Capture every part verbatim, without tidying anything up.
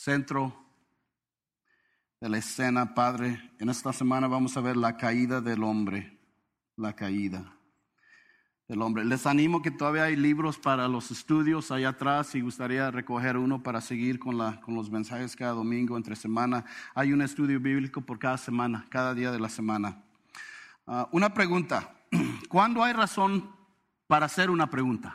centro de la escena, Padre. En esta semana vamos a ver la caída del hombre, la caída del hombre. Les animo que todavía hay libros para los estudios allá atrás, si gustaría recoger uno para seguir con, la, con los mensajes cada domingo, entre semana. Hay un estudio bíblico por cada semana, cada día de la semana. Uh, una pregunta, ¿cuándo hay razón para hacer una pregunta?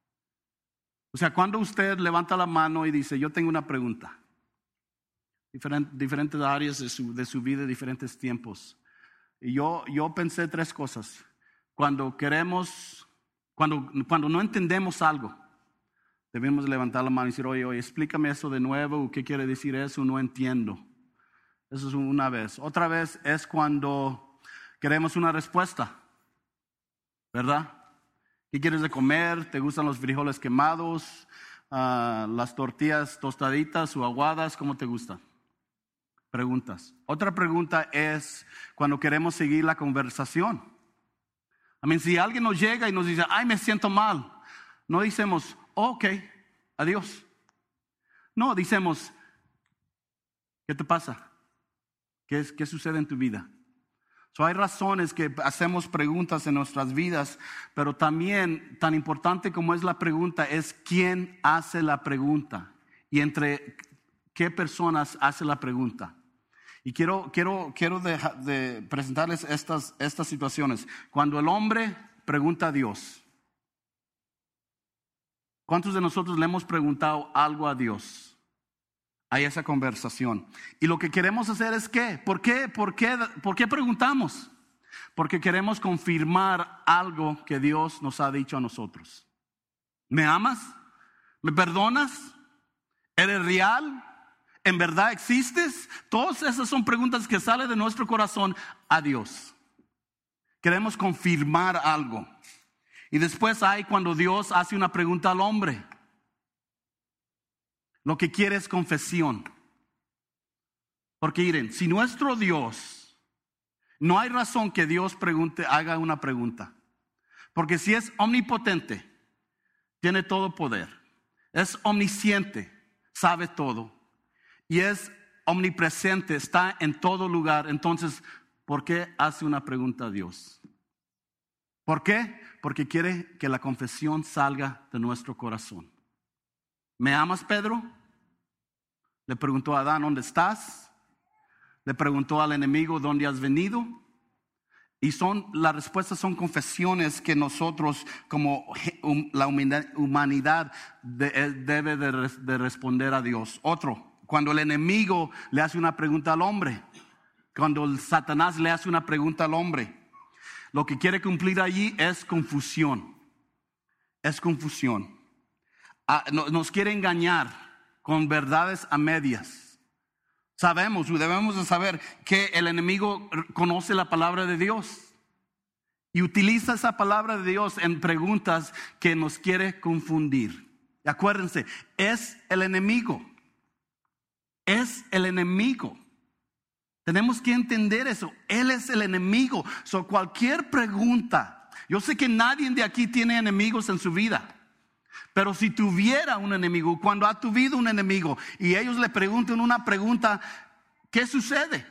O sea, cuando usted levanta la mano y dice, yo tengo una pregunta. Diferent, diferentes áreas de su, de su vida, diferentes tiempos. Y yo, yo pensé tres cosas. Cuando queremos, cuando, cuando no entendemos algo, debemos levantar la mano y decir, oye, oye, explícame eso de nuevo, ¿qué quiere decir eso? No entiendo. Eso es una vez. Otra vez es cuando queremos una respuesta, ¿verdad? ¿Qué quieres de comer? ¿Te gustan los frijoles quemados? Uh, ¿Las tortillas tostaditas o aguadas? ¿Cómo te gustan? Preguntas. Otra pregunta es cuando queremos seguir la conversación. I mean, si alguien nos llega y nos dice, ay, me siento mal, no decimos, oh, ok, adiós. No, decimos, ¿qué te pasa? ¿Qué, qué sucede en tu vida? So, hay razones que hacemos preguntas en nuestras vidas, pero también tan importante como es la pregunta es quién hace la pregunta y entre qué personas hace la pregunta. Y quiero, quiero, quiero de, de presentarles estas, estas situaciones. Cuando el hombre pregunta a Dios, ¿cuántos de nosotros le hemos preguntado algo a Dios? Hay esa conversación. Y lo que queremos hacer es ¿qué? ¿Por qué? ¿Por qué? ¿Por qué preguntamos? Porque queremos confirmar algo que Dios nos ha dicho a nosotros. ¿Me amas? ¿Me perdonas? ¿Eres real? ¿En verdad existes? Todas esas son preguntas que salen de nuestro corazón a Dios. Queremos confirmar algo. Y después hay cuando Dios hace una pregunta al hombre. Lo que quiere es confesión. Porque miren, si nuestro Dios, no hay razón que Dios pregunte, haga una pregunta. Porque si es omnipotente, tiene todo poder, es omnisciente, sabe todo. Y es omnipresente, está en todo lugar. Entonces, ¿por qué hace una pregunta a Dios? ¿Por qué? Porque quiere que la confesión salga de nuestro corazón. ¿Me amas, Pedro? Le preguntó a Adán, ¿dónde estás? Le preguntó al enemigo, ¿dónde has venido? Y son, las respuestas son confesiones que nosotros, como la humanidad, debe de, de responder a Dios. Otro. Cuando el enemigo le hace una pregunta al hombre, cuando el Satanás le hace una pregunta al hombre, lo que quiere cumplir allí es confusión, es confusión. Ah, no, nos quiere engañar con verdades a medias. Sabemos, debemos de saber que el enemigo conoce la palabra de Dios y utiliza esa palabra de Dios en preguntas que nos quiere confundir. Y acuérdense, es el enemigo. Es el enemigo. Tenemos que entender eso. Él es el enemigo. So, cualquier pregunta. Yo sé que nadie de aquí tiene enemigos en su vida. Pero si tuviera un enemigo, cuando ha tuvido un enemigo y ellos le preguntan una pregunta, ¿qué sucede?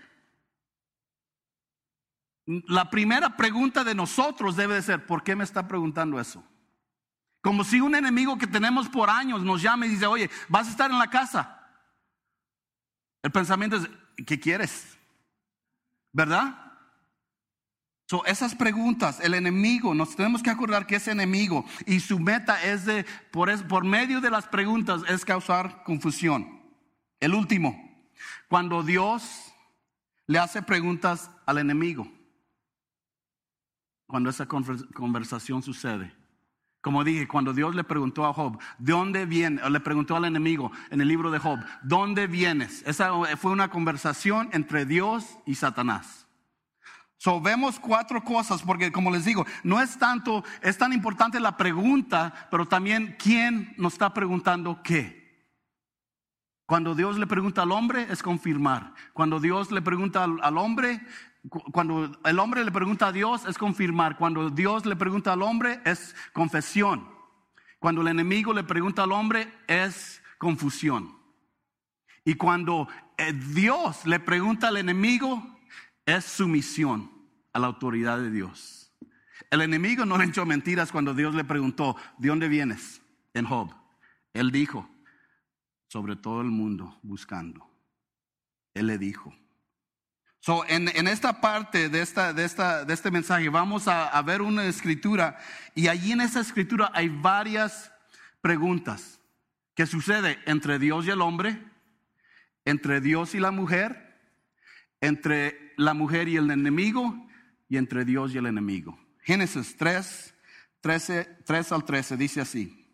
La primera pregunta de nosotros debe de ser, ¿por qué me está preguntando eso? Como si un enemigo que tenemos por años nos llama y dice, oye, ¿vas a estar en la casa? El pensamiento es, ¿qué quieres? ¿Verdad? So, esas preguntas, el enemigo, nos tenemos que acordar que es enemigo y su meta es de, por, es, por medio de las preguntas, es causar confusión. El último, cuando Dios le hace preguntas al enemigo, cuando esa conversación sucede. Como dije, cuando Dios le preguntó a Job, ¿de dónde viene? O le preguntó al enemigo en el libro de Job, ¿dónde vienes? Esa fue una conversación entre Dios y Satanás. So, vemos cuatro cosas, porque como les digo, no es tanto, es tan importante la pregunta, pero también quién nos está preguntando qué. Cuando Dios le pregunta al hombre, es confirmar. Cuando Dios le pregunta al, al hombre, cuando el hombre le pregunta a Dios, es confirmar. Cuando Dios le pregunta al hombre, es confesión. Cuando el enemigo le pregunta al hombre, es confusión. Y cuando eh, Dios le pregunta al enemigo, es sumisión a la autoridad de Dios. El enemigo no le echó mentiras cuando Dios le preguntó, ¿de dónde vienes? En Job. Él dijo, sobre todo el mundo buscando. Él le dijo. So, en, en esta parte de, esta, de, esta, de este mensaje vamos a, a ver una escritura, y allí en esa escritura hay varias preguntas que sucede entre Dios y el hombre, entre Dios y la mujer, entre la mujer y el enemigo, y entre Dios y el enemigo. Génesis tres, trece, tres al trece dice así.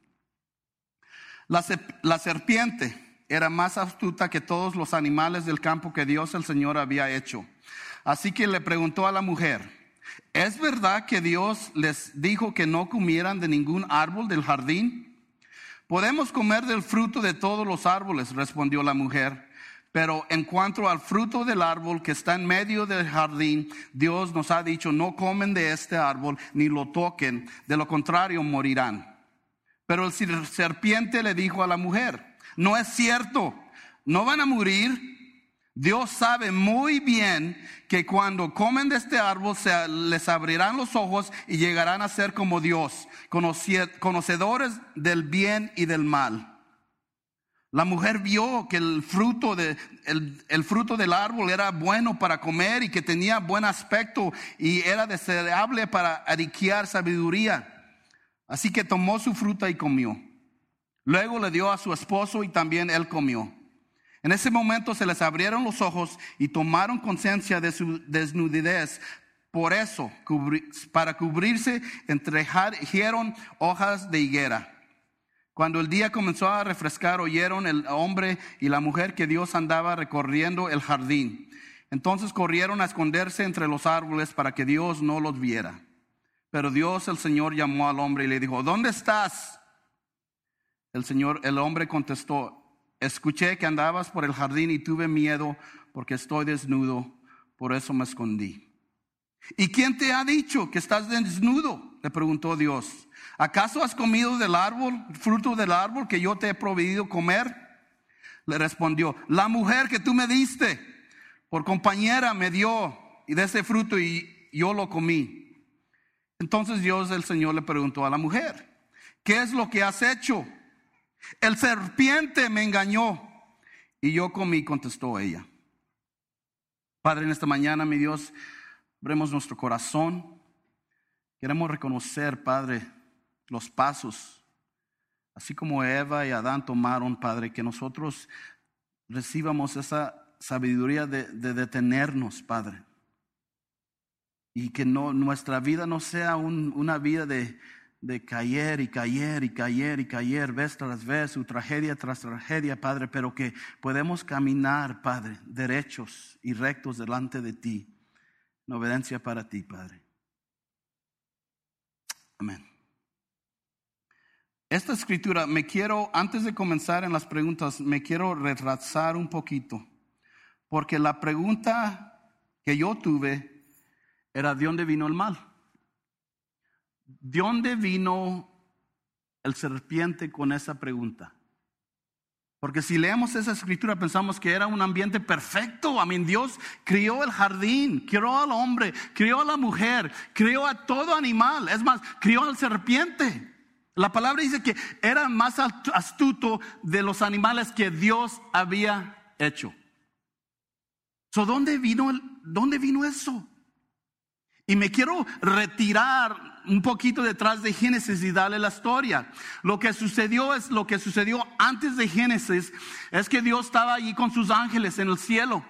La, la serpiente era más astuta que todos los animales del campo que Dios el Señor había hecho. Así que le preguntó a la mujer, ¿es verdad que Dios les dijo que no comieran de ningún árbol del jardín? Podemos comer del fruto de todos los árboles, respondió la mujer. Pero en cuanto al fruto del árbol que está en medio del jardín, Dios nos ha dicho, no comen de este árbol ni lo toquen, de lo contrario morirán. Pero el serpiente le dijo a la mujer, no es cierto, no van a morir. Dios sabe muy bien que cuando comen de este árbol se les abrirán los ojos y llegarán a ser como Dios, conocedores del bien y del mal. La mujer vio que el fruto, de, el, el fruto del árbol era bueno para comer y que tenía buen aspecto y era deseable para adquirir sabiduría. Así que tomó su fruta y comió. Luego le dio a su esposo y también él comió. En ese momento se les abrieron los ojos y tomaron conciencia de su desnudez. Por eso, cubri, para cubrirse, entretejeron hojas de higuera. Cuando el día comenzó a refrescar, oyeron el hombre y la mujer que Dios andaba recorriendo el jardín. Entonces corrieron a esconderse entre los árboles para que Dios no los viera. Pero Dios el Señor llamó al hombre y le dijo, ¿dónde estás? El Señor, el hombre contestó, escuché que andabas por el jardín y tuve miedo porque estoy desnudo, por eso me escondí. ¿Y quién te ha dicho que estás desnudo? Le preguntó Dios. ¿Acaso has comido del árbol, fruto del árbol que yo te he prohibido comer? Le respondió, la mujer que tú me diste por compañera me dio y de ese fruto y yo lo comí. Entonces Dios el Señor le preguntó a la mujer, ¿qué es lo que has hecho? El serpiente me engañó y yo comí, contestó ella. Padre, en esta mañana, mi Dios, abremos nuestro corazón. Queremos reconocer, Padre, los pasos, así como Eva y Adán tomaron, Padre, que nosotros recibamos esa sabiduría de, de detenernos, Padre. Y que no, nuestra vida no sea un, una vida de, de caer y caer y caer y caer vez tras vez, su tragedia tras tragedia, Padre, pero que podemos caminar, Padre, derechos y rectos delante de ti, en obediencia para ti, Padre. Amén. Esta escritura, me quiero, antes de comenzar en las preguntas, me quiero retrasar un poquito, porque la pregunta que yo tuve era ¿de dónde vino el mal? ¿De dónde vino el serpiente con esa pregunta? Porque si leemos esa escritura pensamos que era un ambiente perfecto. I mean, Dios crió el jardín, crió al hombre, crió a la mujer, crió a todo animal. Es más, crió al serpiente. La palabra dice que era más astuto de los animales que Dios había hecho. So, ¿dónde vino, dónde vino eso? Y me quiero retirar un poquito detrás de Génesis y darle la historia. Lo que sucedió es lo que sucedió antes de Génesis, es que Dios estaba allí con sus ángeles en el cielo.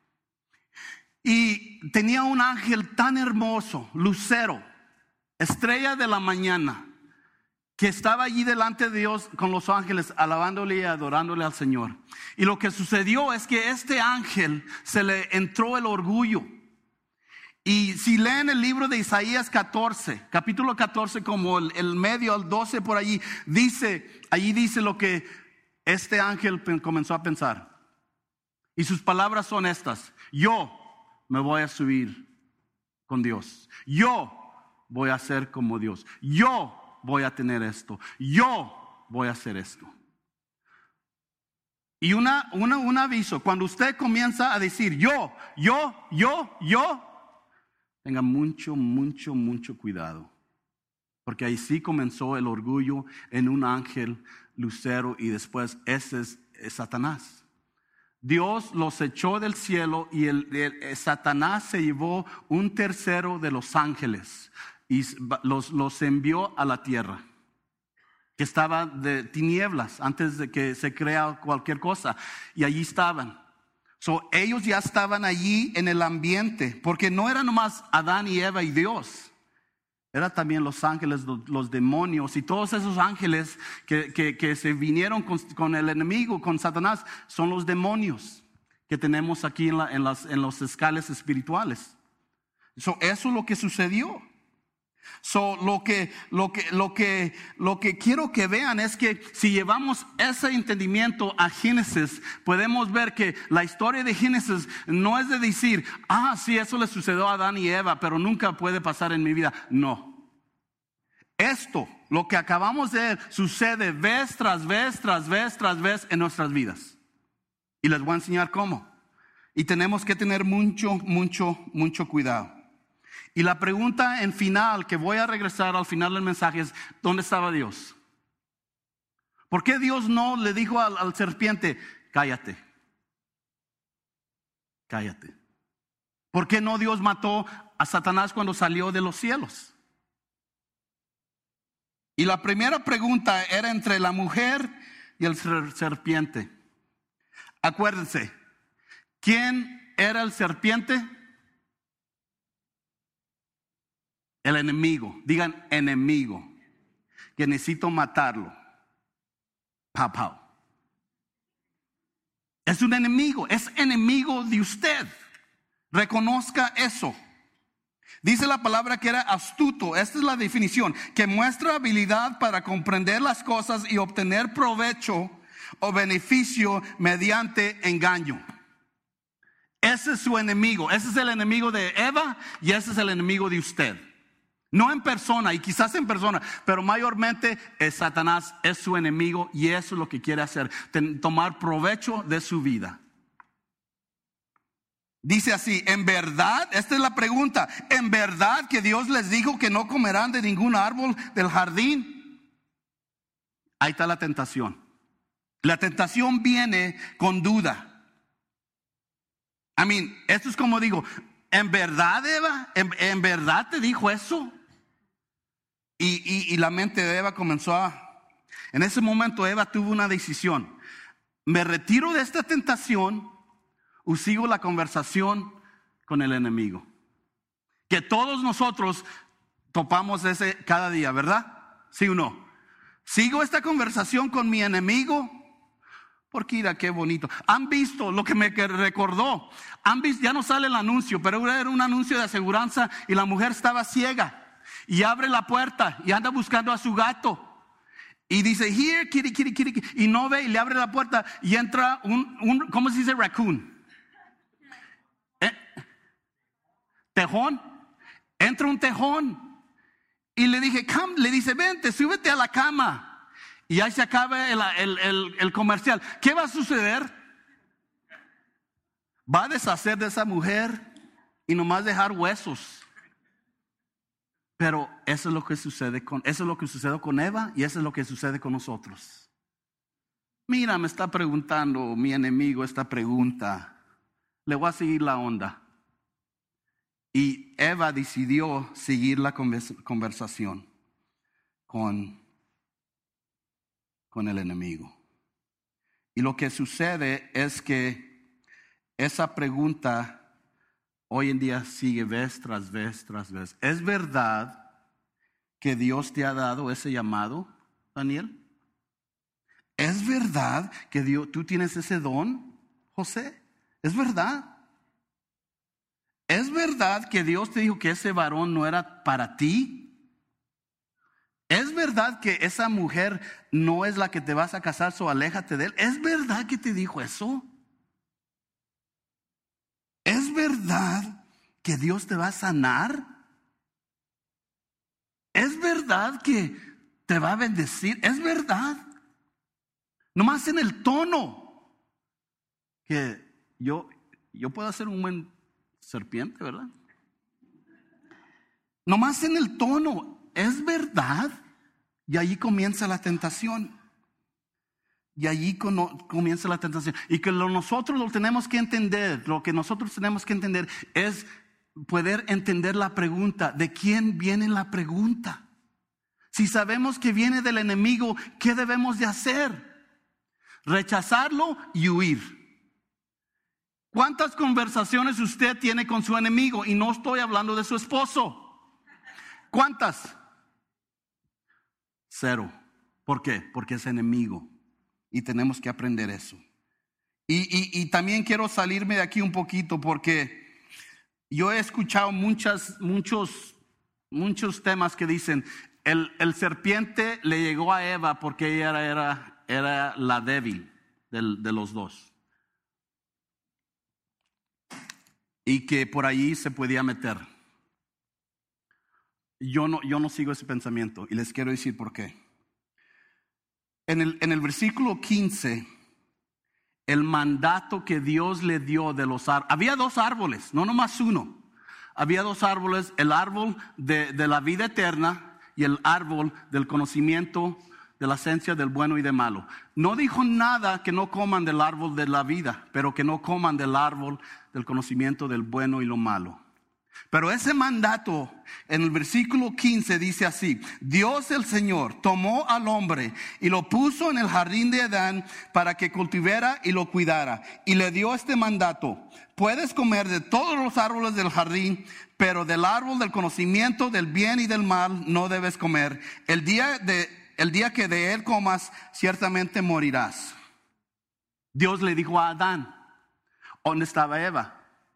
Y tenía un ángel tan hermoso, lucero, estrella de la mañana, que estaba allí delante de Dios con los ángeles, alabándole y adorándole al Señor. Y lo que sucedió es que este ángel se le entró el orgullo. Y si leen el libro de Isaías catorce, capítulo catorce, como el, el medio al doce por allí, dice, allí dice lo que este ángel comenzó a pensar. Y sus palabras son estas: yo me voy a subir con Dios. Yo voy a ser como Dios. Yo voy a tener esto. Yo voy a hacer esto. Y una, una, un aviso, cuando usted comienza a decir yo, yo, yo, yo, tenga mucho, mucho, mucho cuidado. Porque ahí sí comenzó el orgullo en un ángel lucero y después ese es, es Satanás. Dios los echó del cielo y el, el, el Satanás se llevó un tercero de los ángeles y los, los envió a la tierra, que estaba de tinieblas antes de que se crea cualquier cosa. Y allí estaban. So, ellos ya estaban allí en el ambiente, porque no era nomás Adán y Eva y Dios. Era también los ángeles, los, los demonios y todos esos ángeles que, que, que se vinieron con, con el enemigo, con Satanás, son los demonios que tenemos aquí en, la, en, las, en los escales espirituales. So, eso es lo que sucedió. So, lo que, lo que, lo que, lo que quiero que vean es que si llevamos ese entendimiento a Génesis, podemos ver que la historia de Génesis no es de decir, ah, sí, eso le sucedió a Adán y Eva, pero nunca puede pasar en mi vida. No. Esto, lo que acabamos de ver, sucede vez tras vez, tras vez, tras vez en nuestras vidas. Y les voy a enseñar cómo. Y tenemos que tener mucho, mucho, mucho cuidado. Y la pregunta en final, que voy a regresar al final del mensaje, es: ¿dónde estaba Dios? ¿Por qué Dios no le dijo al, al serpiente, cállate? Cállate. ¿Por qué no Dios mató a Satanás cuando salió de los cielos? Y la primera pregunta era entre la mujer y el serpiente. Acuérdense, ¿quién era el serpiente? El enemigo. Digan enemigo. Que necesito matarlo. Pau, pau. Es un enemigo. Es enemigo de usted. Reconozca eso. Dice la palabra que era astuto. Esta es la definición. Que muestra habilidad para comprender las cosas y obtener provecho o beneficio mediante engaño. Ese es su enemigo. Ese es el enemigo de Eva y ese es el enemigo de usted. No en persona, y quizás en persona, pero mayormente es Satanás, es su enemigo y eso es lo que quiere hacer, tomar provecho de su vida. Dice así, en verdad, esta es la pregunta, ¿en verdad que Dios les dijo que no comerán de ningún árbol del jardín? Ahí está la tentación. La tentación viene con duda. I mean, esto es como digo, ¿en verdad, Eva? ¿En, en verdad te dijo eso? Y, y, y la mente de Eva comenzó a... En ese momento Eva tuvo una decisión. ¿Me retiro de esta tentación o sigo la conversación con el enemigo? Que todos nosotros topamos ese cada día, ¿verdad? ¿Sí o no? ¿Sigo esta conversación con mi enemigo? Porque mira qué bonito. Han visto lo que me recordó. Han visto, ya no sale el anuncio, pero era un anuncio de aseguranza y la mujer estaba ciega. Y abre la puerta y anda buscando a su gato. Y dice, here, kitty, kitty, kitty, kitty. Y no ve y le abre la puerta y entra un, un ¿cómo se dice raccoon? ¿Eh? ¿Tejón? Entra un tejón. Y le dije, come, le dice, vente, súbete a la cama. Y ahí se acaba el, el, el, el comercial. ¿Qué va a suceder? Va a deshacer de esa mujer y nomás dejar huesos. Pero eso es lo que sucede con, eso es lo que sucedió con Eva y eso es lo que sucede con nosotros. Mira, me está preguntando mi enemigo esta pregunta. Le voy a seguir la onda. Y Eva decidió seguir la conversación con, con el enemigo. Y lo que sucede es que esa pregunta hoy en día sigue vez tras vez tras vez. ¿Es verdad que Dios te ha dado ese llamado, Daniel? ¿Es verdad que Dios, tú tienes ese don, José? ¿Es verdad? ¿Es verdad que Dios te dijo que ese varón no era para ti? ¿Es verdad que esa mujer no es la que te vas a casar, so aléjate de él? ¿Es verdad que te dijo eso? ¿Es verdad que Dios te va a sanar? ¿Es verdad que te va a bendecir? ¿Es verdad? Nomás en el tono que yo, yo puedo ser un buen serpiente, ¿verdad? Nomás en el tono, ¿es verdad? Y allí comienza la tentación. Y allí comienza la tentación. Y que lo nosotros lo tenemos que entender, lo que nosotros tenemos que entender es poder entender la pregunta. ¿De quién viene la pregunta? Si sabemos que viene del enemigo, ¿qué debemos de hacer? Rechazarlo y huir. ¿Cuántas conversaciones usted tiene con su enemigo? Y no estoy hablando de su esposo. ¿Cuántas? Cero. ¿Por qué? Porque es enemigo. Y tenemos que aprender eso. Y, y, y también quiero salirme de aquí un poquito porque yo he escuchado muchas, muchos, muchos temas que dicen el, el serpiente le llegó a Eva porque ella era, era, era la débil del, de los dos. Y que por ahí se podía meter. Yo no, yo no sigo ese pensamiento y les quiero decir por qué. En el, en el versículo quince, el mandato que Dios le dio de los árboles, había dos árboles, no nomás uno. Había dos árboles, el árbol de, de la vida eterna y el árbol del conocimiento de la esencia del bueno y del malo. No dijo nada que no coman del árbol de la vida, pero que no coman del árbol del conocimiento del bueno y lo malo. Pero ese mandato en el versículo quince dice así: Dios el Señor tomó al hombre y lo puso en el jardín de Edén para que cultivara y lo cuidara. Y le dio este mandato: puedes comer de todos los árboles del jardín, pero del árbol del conocimiento del bien y del mal no debes comer. El día, de, el día que de él comas, ciertamente morirás. Dios le dijo a Adán. ¿Dónde estaba Eva?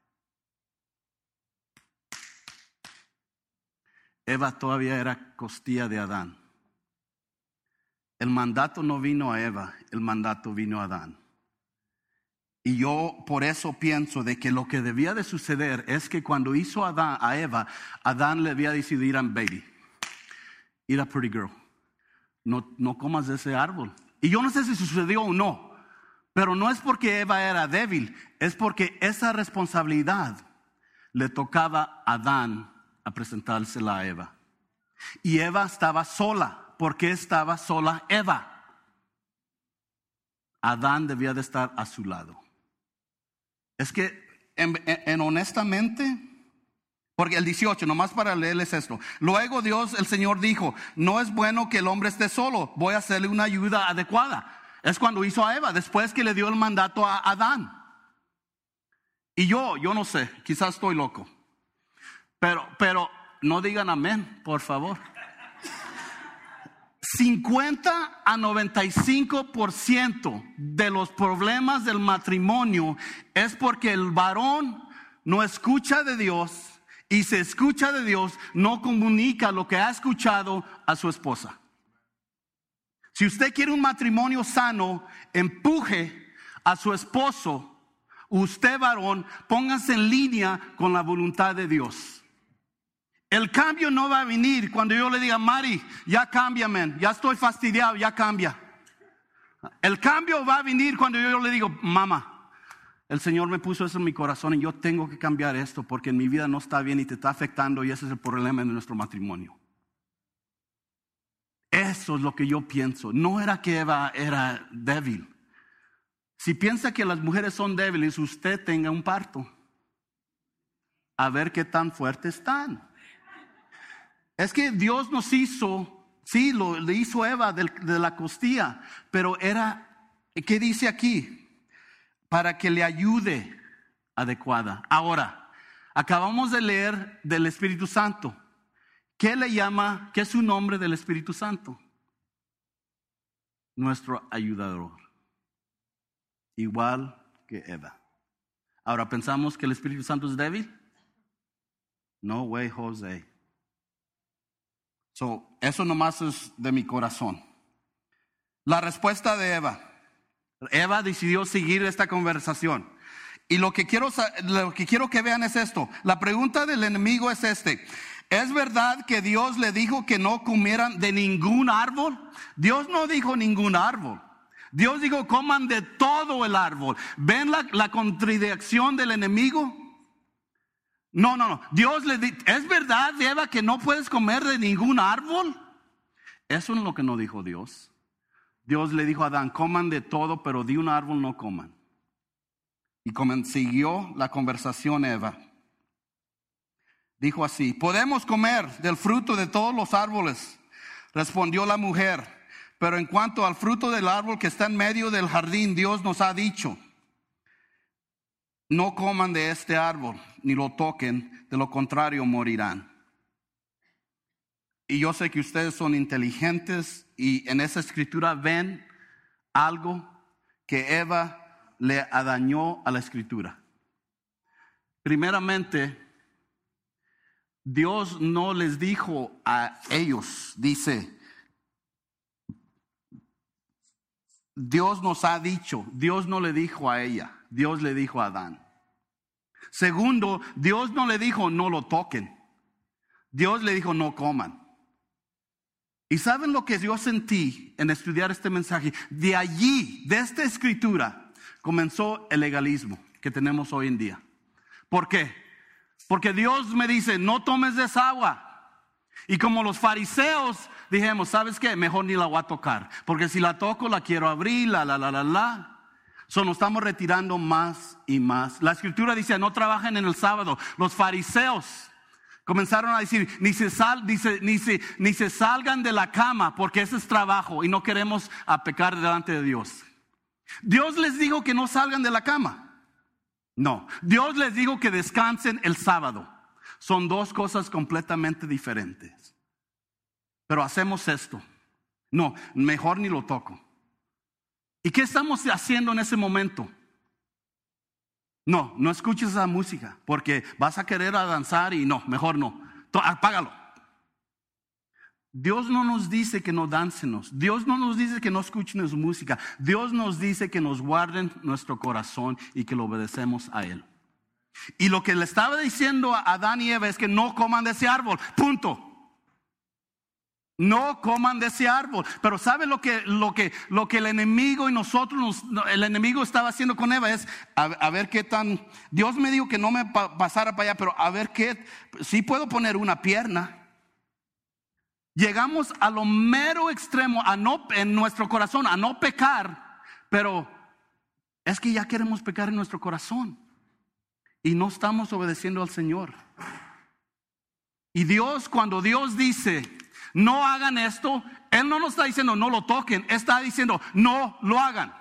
Eva todavía era costilla de Adán. El mandato no vino a Eva, el mandato vino a Adán. Y yo por eso pienso de que lo que debía de suceder es que cuando hizo Adán, a Eva, Adán le había decidido ir a baby, ir a pretty girl. No, no comas de ese árbol. Y yo no sé si sucedió o no, pero no es porque Eva era débil, es porque esa responsabilidad le tocaba a Adán a presentársela a Eva. Y Eva estaba sola. ¿Por qué estaba sola Eva? Adán debía de estar a su lado. Es que en, en, en honestamente, porque el dieciocho, nomás para leerles esto. Luego Dios, el Señor dijo: no es bueno que el hombre esté solo, voy a hacerle una ayuda adecuada. Es cuando hizo a Eva, después que le dio el mandato a Adán. Y yo, yo no sé, quizás estoy loco. Pero, pero no digan amén, por favor. cincuenta a noventa y cinco por ciento de los problemas del matrimonio es porque el varón no escucha de Dios y se escucha de Dios, no comunica lo que ha escuchado a su esposa. Si usted quiere un matrimonio sano, empuje a su esposo, usted varón, póngase en línea con la voluntad de Dios. El cambio no va a venir cuando yo le diga: Mari, ya cambia, man, ya estoy fastidiado, ya cambia. El cambio va a venir cuando yo le digo: mamá, el Señor me puso eso en mi corazón y yo tengo que cambiar esto porque en mi vida no está bien y te está afectando, y ese es el problema de nuestro matrimonio. Eso es lo que yo pienso. No era que Eva era débil. Si piensa que las mujeres son débiles, usted tenga un parto. A ver qué tan fuertes están. Es que Dios nos hizo, sí, lo le hizo Eva de, de la costilla, pero era, ¿qué dice aquí? Para que le ayude adecuada. Ahora, acabamos de leer del Espíritu Santo. ¿Qué le llama? ¿Qué es su nombre del Espíritu Santo? Nuestro ayudador. Igual que Eva. Ahora, ¿pensamos que el Espíritu Santo es débil? No way, José. So, eso nomás es de mi corazón. La respuesta de Eva. Eva decidió seguir esta conversación. Y lo que quiero, lo que quiero que vean es esto. La pregunta del enemigo es este: ¿es verdad que Dios le dijo que no comieran de ningún árbol? Dios no dijo ningún árbol. Dios dijo, coman de todo el árbol. ¿Ven la, la contradicción del enemigo? No, no, no. Dios le dijo, ¿es verdad, Eva, que no puedes comer de ningún árbol? Eso es lo que no dijo Dios. Dios le dijo a Adán, coman de todo, pero de un árbol no coman. Y como siguió la conversación Eva. Dijo así, ¿podemos comer del fruto de todos los árboles? Respondió la mujer, pero en cuanto al fruto del árbol que está en medio del jardín, Dios nos ha dicho, no coman de este árbol, ni lo toquen, de lo contrario morirán. Y yo sé que ustedes son inteligentes y en esa escritura ven algo que Eva le adañó a la escritura. Primeramente, Dios no les dijo a ellos, dice, Dios nos ha dicho, Dios no le dijo a ella, Dios le dijo a Adán. Segundo, Dios no le dijo no lo toquen, Dios le dijo no coman. Y ¿saben lo que yo sentí en estudiar este mensaje? De allí, de esta escritura, comenzó el legalismo que tenemos hoy en día. ¿Por qué? Porque Dios me dice, no tomes de esa agua. Y como los fariseos dijimos, ¿sabes qué? Mejor ni la voy a tocar. Porque si la toco, la quiero abrir, la, la, la, la, la. So, nos estamos retirando más y más. La escritura dice, no trabajen en el sábado. Los fariseos comenzaron a decir, ni se, sal, dice, ni, se, ni se salgan de la cama, porque ese es trabajo y no queremos a pecar delante de Dios. Dios les dijo que no salgan de la cama. No, Dios les dijo que descansen el sábado. Son dos cosas completamente diferentes. Pero hacemos esto. No, mejor ni lo toco. ¿Y qué estamos haciendo en ese momento? No, no escuches esa música porque vas a querer a danzar y no, mejor no. Apágalo. Dios no nos dice que no dancemos. Dios no nos dice que no escuchemos música. Dios nos dice que nos guarden nuestro corazón y que lo obedecemos a Él. Y lo que le estaba diciendo a Adán y Eva es que no coman de ese árbol. Punto. No coman de ese árbol. Pero ¿sabe lo que, lo que, lo que el enemigo y nosotros, nos, el enemigo estaba haciendo con Eva? Es a, a ver qué tan... Dios me dijo que no me pa, pasara para allá, pero a ver qué... Sí puedo poner una pierna. Llegamos a lo mero extremo, a no, en nuestro corazón, a no pecar, pero es que ya queremos pecar en nuestro corazón y no estamos obedeciendo al Señor. Y Dios, cuando Dios dice, no hagan esto, Él no nos está diciendo no lo toquen, está diciendo no lo hagan.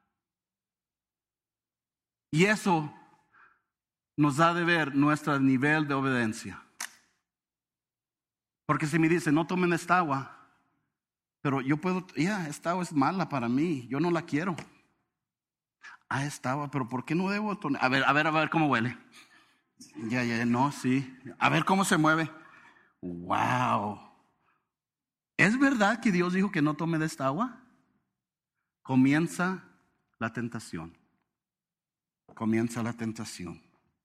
Y eso nos da de ver nuestro nivel de obediencia. Porque si me dice, no tomen esta agua, pero yo puedo, ya, yeah, esta agua es mala para mí, yo no la quiero. Ah, esta agua, pero ¿por qué no debo tomar? A ver, a ver, a ver cómo huele. Ya, ya, no, sí. A ver cómo se mueve. Wow. ¿Es verdad que Dios dijo que no tome de esta agua? Comienza la tentación. Comienza la tentación.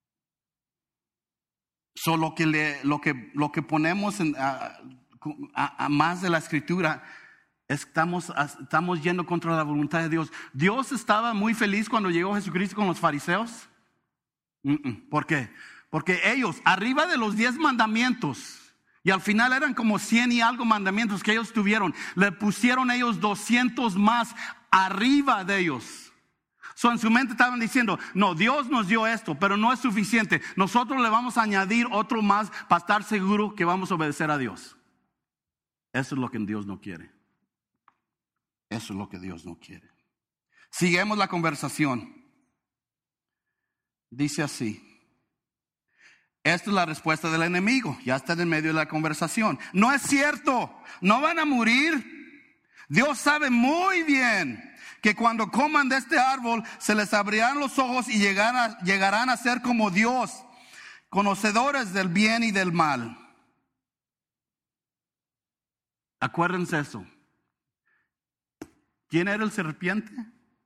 So, lo que, le, lo que, lo que ponemos en, a, a, a más de la escritura, estamos, a, estamos yendo contra la voluntad de Dios. Dios estaba muy feliz cuando llegó Jesucristo con los fariseos. Mm-mm. ¿Por qué? Porque ellos, arriba de los diez mandamientos, y al final eran como cien y algo mandamientos que ellos tuvieron, le pusieron ellos doscientos más arriba de ellos. So, en su mente estaban diciendo, no, Dios nos dio esto, pero no es suficiente. Nosotros le vamos a añadir otro más para estar seguro que vamos a obedecer a Dios. Eso es lo que Dios no quiere. Eso es lo que Dios no quiere. Sigamos la conversación. Dice así. Esta es la respuesta del enemigo. Ya está en medio de la conversación. No es cierto. No van a morir. Dios sabe muy bien que cuando coman de este árbol se les abrirán los ojos y llegarán a, llegarán a ser como Dios, conocedores del bien y del mal. Acuérdense eso. ¿Quién era el serpiente?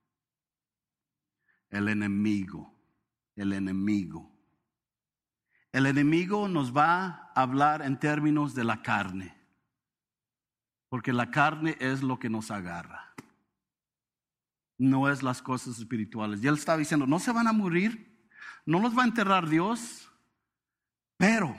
El enemigo. El enemigo. El enemigo nos va a hablar en términos de la carne, porque la carne es lo que nos agarra. no es las cosas espirituales. Y él estaba diciendo, no se van a morir, no los va a enterrar Dios, pero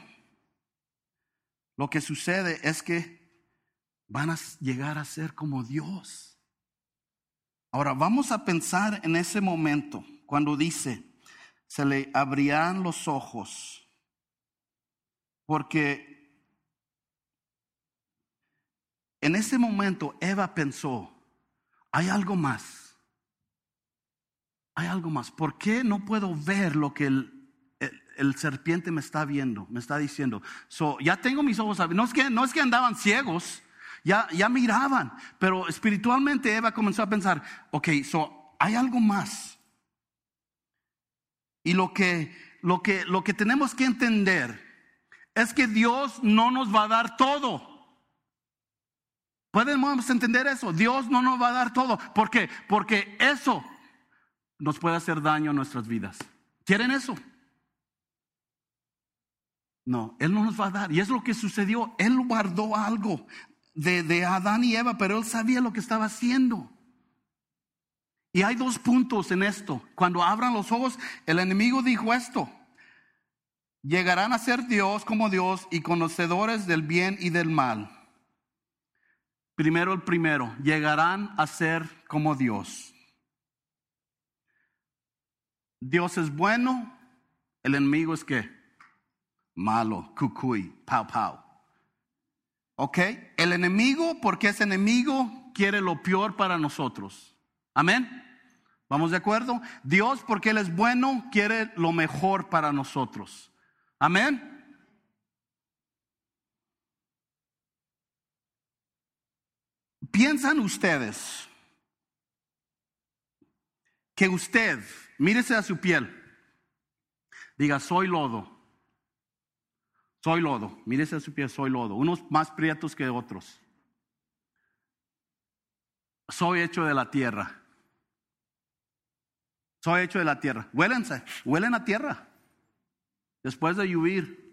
lo que sucede es que van a llegar a ser como Dios. Ahora vamos a pensar en ese momento cuando dice, se le abrirán los ojos, porque en ese momento Eva pensó, hay algo más, hay algo más. ¿Por qué no puedo ver lo que el, el, el serpiente me está viendo, me está diciendo? So, ya tengo mis ojos abiertos. No es que, no es que andaban ciegos, ya, ya miraban, pero espiritualmente Eva comenzó a pensar, ok, so, hay algo más. Y lo que, lo que, lo que tenemos que entender es que Dios no nos va a dar todo. ¿Podemos entender eso? Dios no nos va a dar todo. ¿Por qué? Porque eso nos puede hacer daño en nuestras vidas. ¿Quieren eso? No, Él no nos va a dar. Y es lo que sucedió. Él guardó algo de, de Adán y Eva, pero Él sabía lo que estaba haciendo. Y hay dos puntos en esto. Cuando abran los ojos, el enemigo dijo esto: llegarán a ser Dios como Dios y conocedores del bien y del mal. Primero el primero, llegarán a ser como Dios. Dios es bueno, el enemigo es ¿qué? Malo, cucuy, pau pau. ¿Ok? El enemigo, porque es enemigo, quiere lo peor para nosotros. Amén. ¿Vamos de acuerdo? Dios, porque Él es bueno, quiere lo mejor para nosotros. Amén. ¿Piensan ustedes que usted, mírese a su piel, diga, soy lodo, soy lodo, mírese a su piel, soy lodo, unos más prietos que otros, soy hecho de la tierra, soy hecho de la tierra, huélense, huelen a tierra, después de lluvir?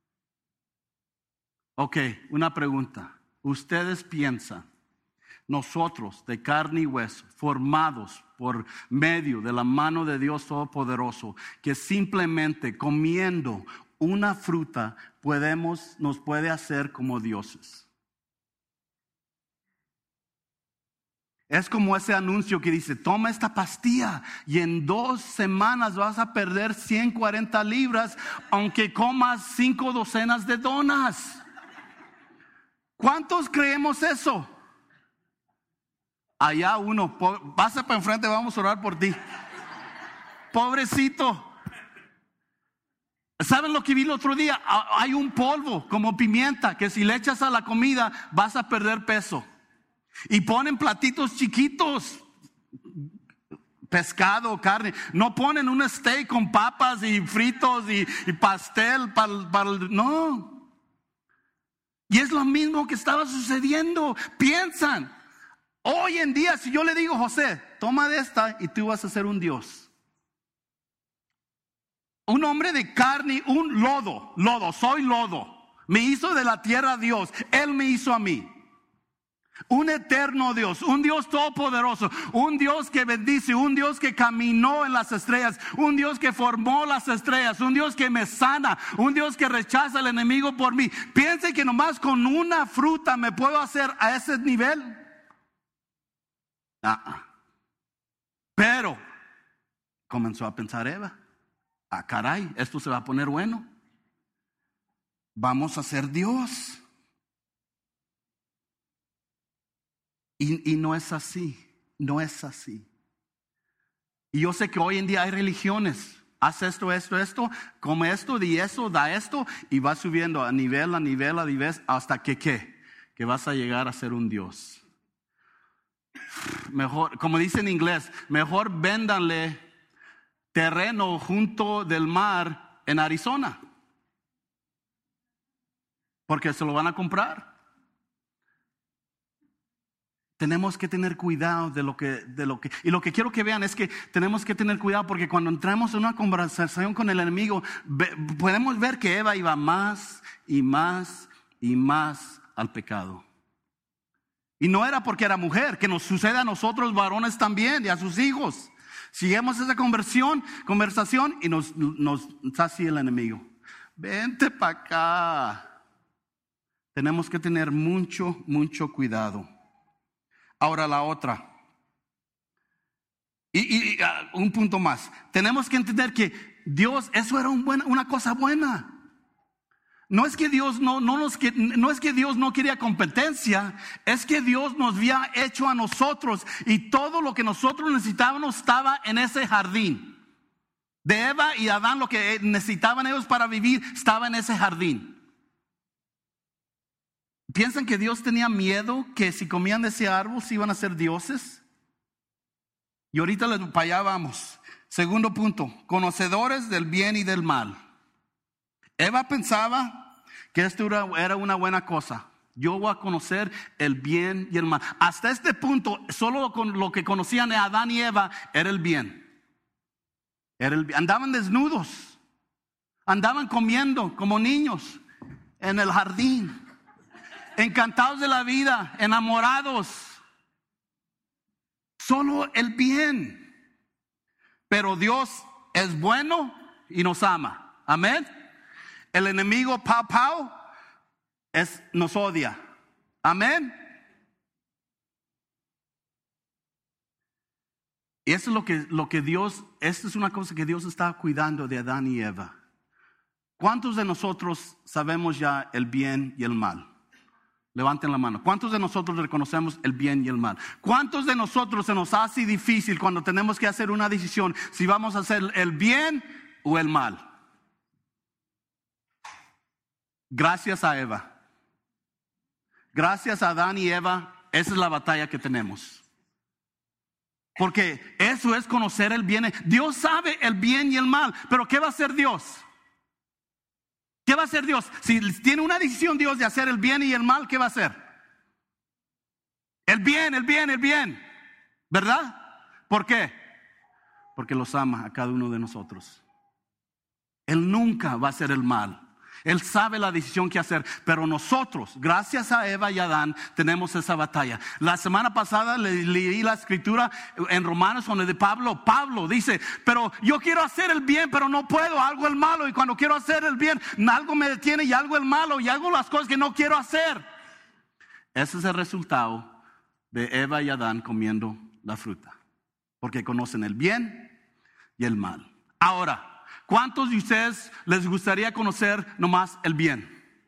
Ok, una pregunta, ¿ustedes piensan nosotros de carne y hueso, formados por medio de la mano de Dios Todopoderoso, que simplemente comiendo una fruta podemos, nos puede hacer como dioses? Es como ese anuncio que dice, toma esta pastilla y en dos semanas vas a perder ciento cuarenta libras, aunque comas cinco docenas de donas. ¿Cuántos creemos eso? Allá uno, pasa para enfrente, vamos a orar por ti. Pobrecito. ¿Saben lo que vi el otro día? Hay un polvo como pimienta que si le echas a la comida vas a perder peso. Y ponen platitos chiquitos, pescado, carne. No ponen un steak con papas y fritos y, y pastel para, para el, no. Y es lo mismo que estaba sucediendo. Piensan. Hoy en día, si yo le digo, José, toma de esta y tú vas a ser un Dios. Un hombre de carne, un lodo, lodo, soy lodo. Me hizo de la tierra Dios, Él me hizo a mí. Un eterno Dios, un Dios todopoderoso, un Dios que bendice, un Dios que caminó en las estrellas, un Dios que formó las estrellas, un Dios que me sana, un Dios que rechaza al enemigo por mí. Piense que nomás con una fruta me puedo hacer a ese nivel. Ah, pero comenzó a pensar Eva, ah caray, esto se va a poner bueno, vamos a ser Dios. Y, y no es así, no es así. Y yo sé que hoy en día hay religiones, haz esto, esto, esto, come esto, di eso, da esto, y va subiendo a nivel, a nivel, a nivel, hasta que ¿qué? Que vas a llegar a ser un Dios. Mejor, como dice en inglés, mejor véndanle terreno junto del mar en Arizona, porque se lo van a comprar. Tenemos que tener cuidado de lo que, de lo que, y lo que quiero que vean es que tenemos que tener cuidado porque cuando entramos en una conversación con el enemigo, ve, podemos ver que Eva iba más y más y más al pecado. Y no era porque era mujer, que nos sucede a nosotros varones también y a sus hijos. Sigamos esa conversión, conversación y nos, nos así el enemigo. Vente para acá. Tenemos que tener mucho, mucho cuidado. Ahora la otra. Y, y, y uh, un punto más. Tenemos que entender que Dios, eso era un buen, una cosa buena. No es que Dios no, no, nos, no es que Dios no quería competencia, es que Dios nos había hecho a nosotros y todo lo que nosotros necesitábamos estaba en ese jardín. De Eva y Adán, lo que necesitaban ellos para vivir estaba en ese jardín. ¿Piensan que Dios tenía miedo que si comían de ese árbol se iban a ser dioses? Y ahorita para allá vamos. Segundo punto, conocedores del bien y del mal. Eva pensaba que esto era una buena cosa. Yo voy a conocer el bien y el mal. Hasta este punto, solo lo que conocían de Adán y Eva era el bien. Era el bien. Andaban desnudos. Andaban comiendo como niños en el jardín. Encantados de la vida, enamorados. Solo el bien. Pero Dios es bueno y nos ama. Amén. El enemigo Pau Pau es, nos odia. Amén. Y eso es lo que, lo que Dios, esto es una cosa que Dios estaba cuidando de Adán y Eva. ¿Cuántos de nosotros sabemos ya el bien y el mal? Levanten la mano. ¿Cuántos de nosotros reconocemos el bien y el mal? ¿Cuántos de nosotros se nos hace difícil cuando tenemos que hacer una decisión si vamos a hacer el bien o el mal? Gracias a Eva. Gracias a Adán y Eva, esa es la batalla que tenemos. Porque eso es conocer el bien. Dios sabe el bien y el mal, pero ¿qué va a hacer Dios? ¿Qué va a hacer Dios? Si tiene una decisión Dios de hacer el bien y el mal, ¿qué va a hacer? El bien, el bien, el bien. ¿Verdad? ¿Por qué? Porque los ama a cada uno de nosotros. Él nunca va a hacer el mal. Él sabe la decisión que hacer, pero nosotros, gracias a Eva y Adán, tenemos esa batalla. La semana pasada le, leí la escritura en Romanos donde de Pablo, Pablo dice, pero yo quiero hacer el bien, pero no puedo, hago el malo, y cuando quiero hacer el bien, algo me detiene y hago el malo y hago las cosas que no quiero hacer. Ese es el resultado de Eva y Adán comiendo la fruta, porque conocen el bien y el mal. Ahora, ¿cuántos de ustedes les gustaría conocer nomás el bien?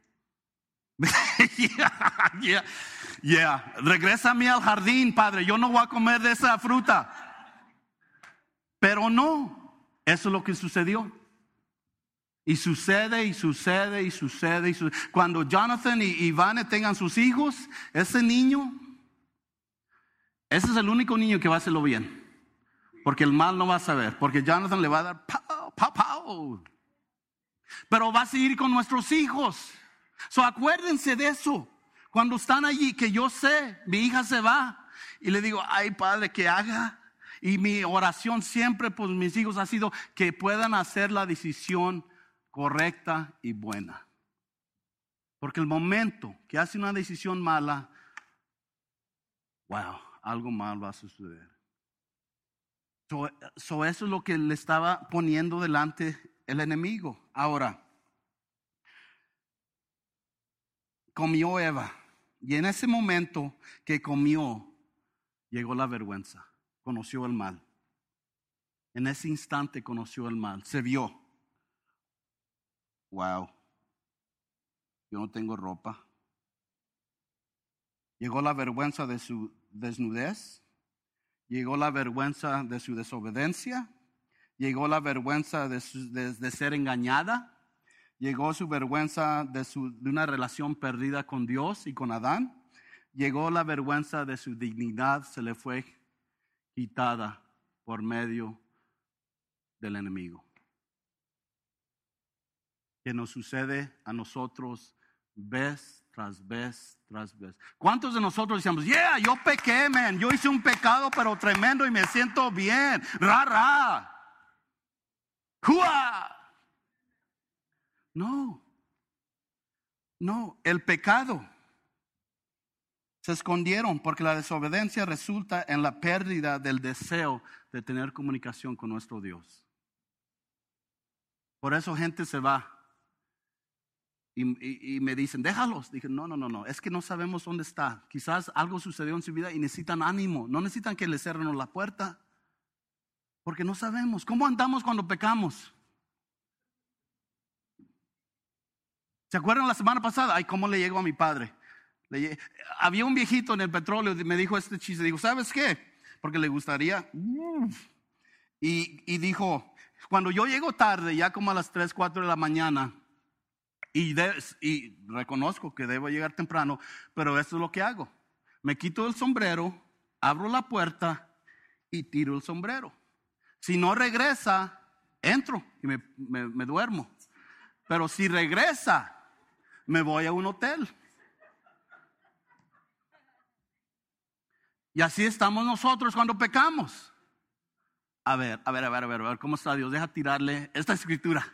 yeah, yeah, yeah. Regrésame al jardín, Padre. Yo no voy a comer de esa fruta. Pero no, eso es lo que sucedió. Y sucede y sucede y sucede y sucede. Cuando Jonathan y Ivana tengan sus hijos, ese niño, ese es el único niño que va a hacerlo bien. Porque el mal no va a saber. Porque Jonathan le va a dar pau, pau, pau. Pero va a seguir con nuestros hijos. So, acuérdense de eso. Cuando están allí, que yo sé, mi hija se va. Y le digo, ay Padre, que haga. Y mi oración siempre por mis hijos ha sido que puedan hacer la decisión correcta y buena. Porque el momento que hace una decisión mala, wow, algo mal va a suceder. So, so eso es lo que le estaba poniendo delante el enemigo. Ahora, comió Eva. Y en ese momento que comió, llegó la vergüenza. Conoció el mal. En ese instante conoció el mal. Se vio. Wow. Yo no tengo ropa. Llegó la vergüenza de su desnudez. Llegó la vergüenza de su desobediencia. Llegó la vergüenza de, su, de, de ser engañada. Llegó su vergüenza de, su, de una relación perdida con Dios y con Adán. Llegó la vergüenza de su dignidad. Se le fue quitada por medio del enemigo. Que nos sucede a nosotros vez tras vez tras vez. ¿Cuántos de nosotros decíamos, yeah, yo pequé, man, yo hice un pecado pero tremendo y me siento bien, ra, ra, ¡Jua! No, no, el pecado Se escondieron porque la desobediencia resulta en la pérdida del deseo de tener comunicación con nuestro Dios. Por eso gente se va y, y, y me dicen, déjalos. Dije, no, no, no, no, es que no sabemos dónde está. Quizás algo sucedió en su vida y necesitan ánimo. No necesitan que les cierren la puerta. Porque no sabemos. ¿Cómo andamos cuando pecamos? ¿Se acuerdan la semana pasada? Ay, ¿cómo le llego a mi padre? Le, había un viejito en el petróleo, me dijo este chiste. Dijo, ¿sabes qué? Porque le gustaría. Y, y dijo, cuando yo llego tarde, ya como a las tres, cuatro de la mañana, y, de, y reconozco que debo llegar temprano, pero esto es lo que hago. Me quito el sombrero, abro la puerta y tiro el sombrero. Si no regresa, entro y me, me, me duermo. Pero si regresa, me voy a un hotel. Y así estamos nosotros cuando pecamos. A ver, a ver, a ver, a ver, a ver, ¿cómo está Dios? Deja tirarle esta escritura.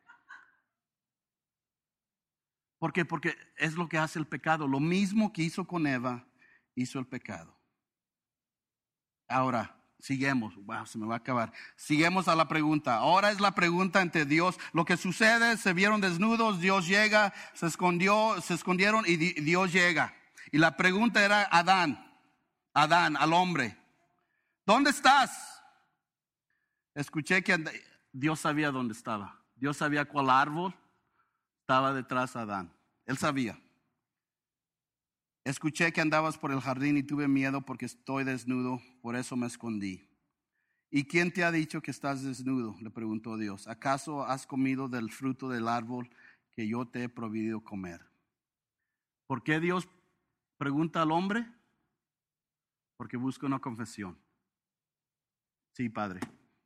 ¿Por qué? Porque es lo que hace el pecado. Lo mismo que hizo con Eva, hizo el pecado. Ahora, Sigamos, wow, se me va a acabar. Sigamos a la pregunta. Ahora es la pregunta ante Dios. Lo que sucede, se vieron desnudos, Dios llega, se escondió, se escondieron y Dios llega. Y la pregunta era Adán, Adán, al hombre. ¿Dónde estás? Escuché que Dios sabía dónde estaba. Dios sabía cuál árbol estaba detrás de Adán. Él sabía. Escuché que andabas por el jardín y tuve miedo porque estoy desnudo, por eso me escondí. ¿Y quién te ha dicho que estás desnudo?, le preguntó Dios. ¿Acaso has comido del fruto del árbol que yo te he prohibido comer? ¿Por qué Dios pregunta al hombre? Porque busca una confesión. Sí, Padre,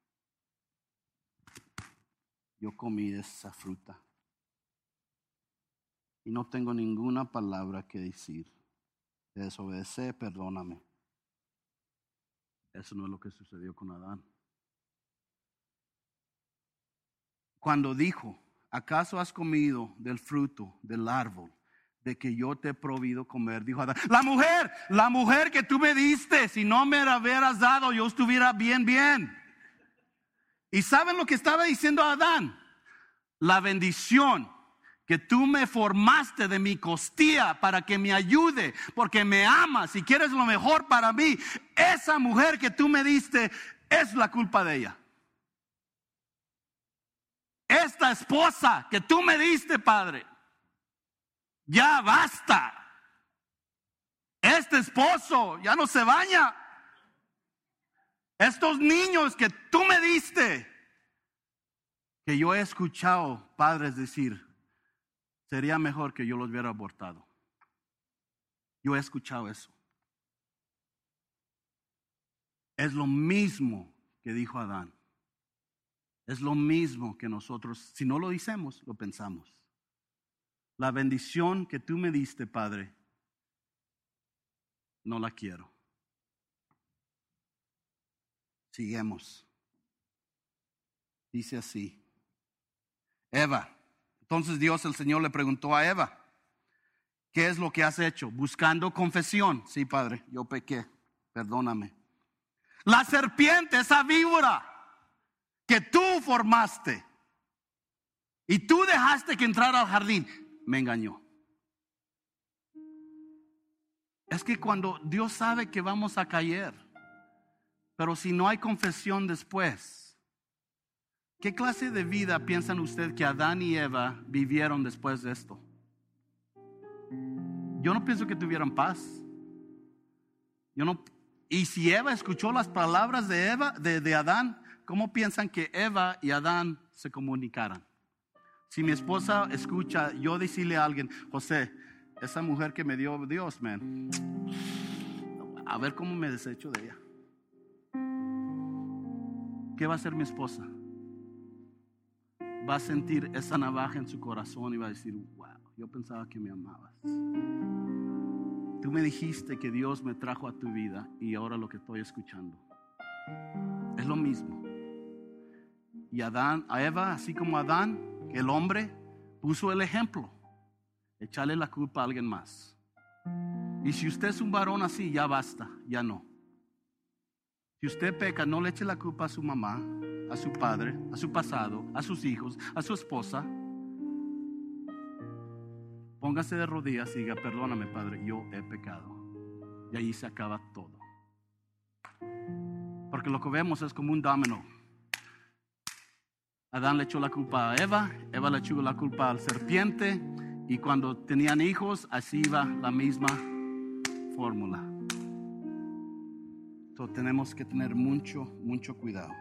yo comí de esa fruta y no tengo ninguna palabra que decir. Te desobedecé, perdóname. Eso no es lo que sucedió con Adán. Cuando dijo, ¿acaso has comido del fruto del árbol de que yo te he prohibido comer? Dijo Adán, la mujer, la mujer que tú me diste, si no me la hubieras dado, yo estuviera bien, bien. ¿Y saben lo que estaba diciendo Adán? La bendición que tú me formaste de mi costilla para que me ayude, porque me amas y quieres lo mejor para mí. Esa mujer que tú me diste es la culpa de ella. Esta esposa que tú me diste, Padre, ya basta. Este esposo ya no se baña. Estos niños que tú me diste, que yo he escuchado padres decir, sería mejor que yo los hubiera abortado. Yo he escuchado eso. Es lo mismo que dijo Adán. Es lo mismo que nosotros, si no lo decimos, lo pensamos. La bendición que tú me diste, Padre, no la quiero. Sigamos. Dice así. Eva. Entonces Dios, el Señor, le preguntó a Eva, ¿qué es lo que has hecho? Buscando confesión. Sí, Padre, yo pequé, perdóname. La serpiente, esa víbora que tú formaste y tú dejaste que entrara al jardín, me engañó. Es que cuando Dios sabe que vamos a caer, pero si no hay confesión después, ¿qué clase de vida piensan ustedes que Adán y Eva vivieron después de esto? Yo no pienso que tuvieran paz. Yo no, y si Eva escuchó las palabras de Eva, de, de Adán, ¿cómo piensan que Eva y Adán se comunicaran? Si mi esposa escucha yo decirle a alguien, José, esa mujer que me dio Dios, man, a ver cómo me desecho de ella. ¿Qué va a hacer mi esposa? Va a sentir esa navaja en su corazón y va a decir, wow, yo pensaba que me amabas. Tú me dijiste que Dios me trajo a tu vida y ahora lo que estoy escuchando es lo mismo. Y Adán, a Eva, así como Adán, el hombre puso el ejemplo, echarle la culpa a alguien más. Y si usted es un varón así, ya basta, ya no. Si usted peca, no le eche la culpa a su mamá, a su padre, a su pasado, a sus hijos, a su esposa. Póngase de rodillas y diga: perdóname, Padre, yo he pecado. Y ahí se acaba todo. Porque lo que vemos es como un dominó. Adán le echó la culpa a Eva, Eva le echó la culpa al serpiente, y cuando tenían hijos, así iba la misma fórmula. Entonces tenemos que tener mucho, mucho cuidado.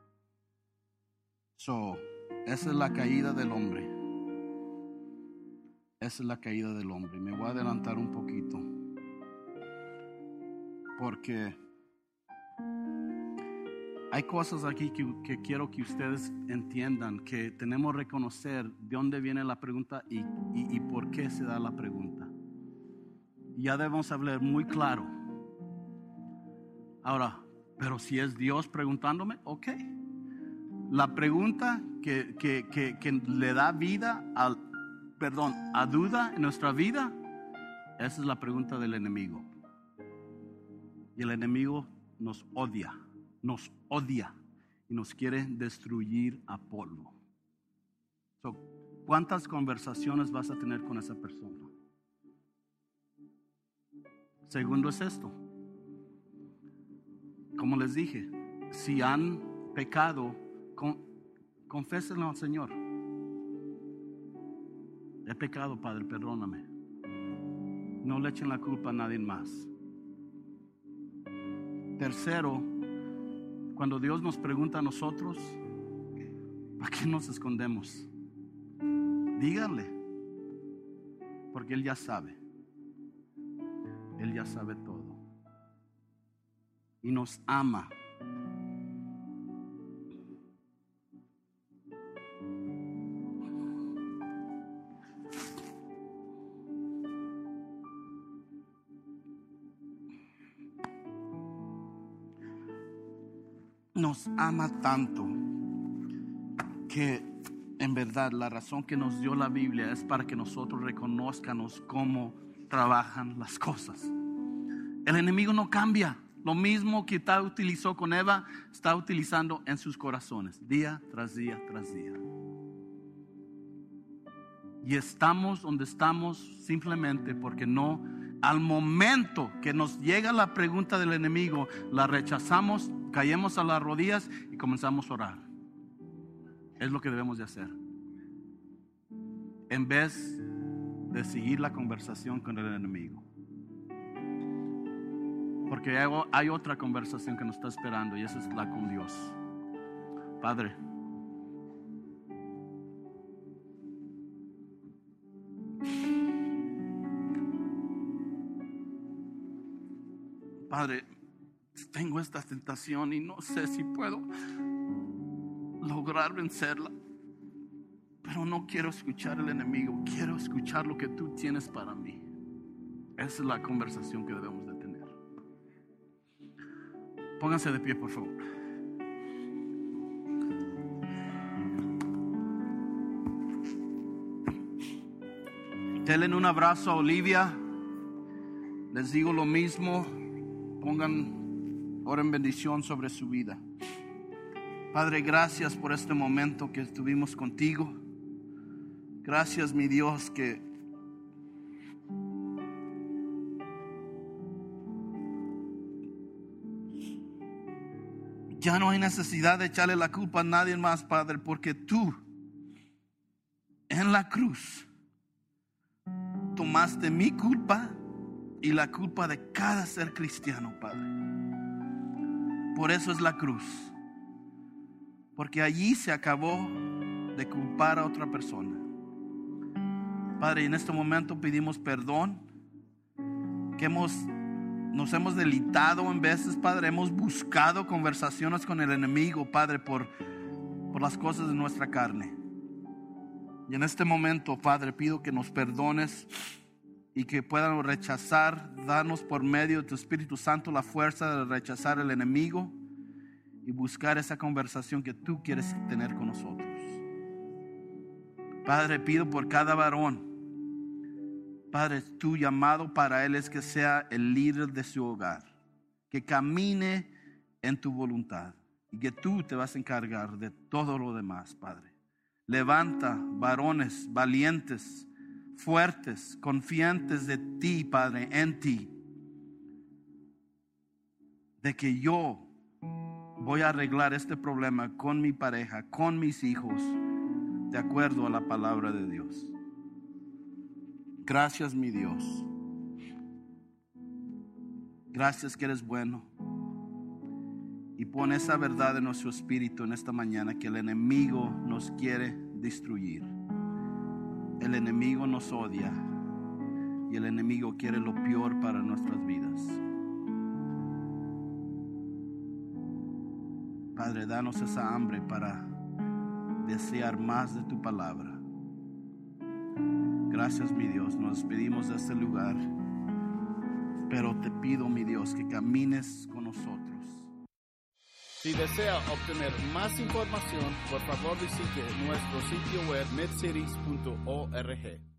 So, esa es la caída del hombre. Esa es la caída del hombre. Me voy a adelantar un poquito, porque hay cosas aquí que, que quiero que ustedes entiendan, que tenemos que reconocer de dónde viene la pregunta y, y, y por qué se da la pregunta. Y ya debemos hablar muy claro. Ahora, pero si es Dios preguntándome, ok. La pregunta que, que, que, que le da vida al, perdón, a duda en nuestra vida, esa es la pregunta del enemigo. Y el enemigo nos odia. Nos odia y nos quiere destruir a polvo. So, ¿cuántas conversaciones vas a tener con esa persona? Segundo es esto. Como les dije, si han pecado, con, confésenlo al Señor. He pecado, Padre, perdóname. No le echen la culpa a nadie más. Tercero, cuando Dios nos pregunta a nosotros, ¿para qué nos escondemos? Díganle, porque Él ya sabe. Él ya sabe todo. Y nos ama. Nos ama tanto que en verdad la razón que nos dio la Biblia es para que nosotros reconozcamos cómo trabajan las cosas. El enemigo no cambia. Lo mismo que tal utilizó con Eva, está utilizando en sus corazones, día tras día tras día. Y estamos donde estamos simplemente porque no, al momento que nos llega la pregunta del enemigo, la rechazamos, caemos a las rodillas y comenzamos a orar. Es lo que debemos de hacer. En vez de seguir la conversación con el enemigo. Porque hay, hay otra conversación que nos está esperando, y esa es la con Dios. Padre, Padre, tengo esta tentación y no sé si puedo lograr vencerla, pero no quiero escuchar al enemigo, quiero escuchar lo que tú tienes para mí. Esa es la conversación que debemos de tener. Pónganse de pie, por favor. Denle un abrazo a Olivia. Les digo lo mismo. Pongan, oren bendición sobre su vida. Padre, gracias por este momento que estuvimos contigo. Gracias, mi Dios, que ya no hay necesidad de echarle la culpa a nadie más, Padre, porque tú en la cruz tomaste mi culpa y la culpa de cada ser cristiano, Padre. Por eso es la cruz, porque allí se acabó de culpar a otra persona. Padre, en este momento pedimos perdón, que hemos Nos hemos deleitado en veces, Padre. Hemos buscado conversaciones con el enemigo, Padre, por, por las cosas de nuestra carne. Y en este momento, Padre, pido que nos perdones y que puedan rechazar, danos por medio de tu Espíritu Santo la fuerza de rechazar al enemigo y buscar esa conversación que tú quieres tener con nosotros. Padre, pido por cada varón Padre, tu llamado para él es que sea el líder de su hogar, que camine en tu voluntad y que tú te vas a encargar de todo lo demás, Padre. Levanta varones valientes, fuertes, confiantes de ti, Padre, en ti, de que yo voy a arreglar este problema con mi pareja, con mis hijos, de acuerdo a la palabra de Dios. Gracias, mi Dios. Gracias que eres bueno. Y pon esa verdad en nuestro espíritu en esta mañana, que el enemigo nos quiere destruir. El enemigo nos odia y el enemigo quiere lo peor para nuestras vidas. Padre, danos esa hambre para desear más de tu palabra. Gracias, mi Dios. Nos despedimos de este lugar, pero te pido, mi Dios, que camines con nosotros. Si desea obtener más información, por favor visite nuestro sitio web mid cities punto org.